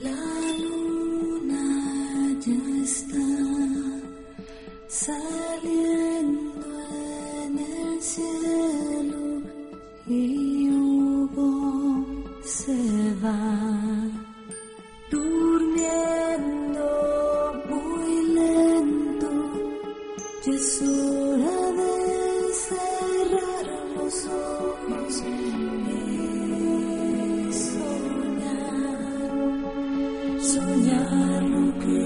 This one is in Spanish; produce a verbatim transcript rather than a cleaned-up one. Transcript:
La luna ya está saliendo en el cielo y Hugo se va durmiendo muy lento. Ya es hora de cerrar los ojos y soñar, soñar lo que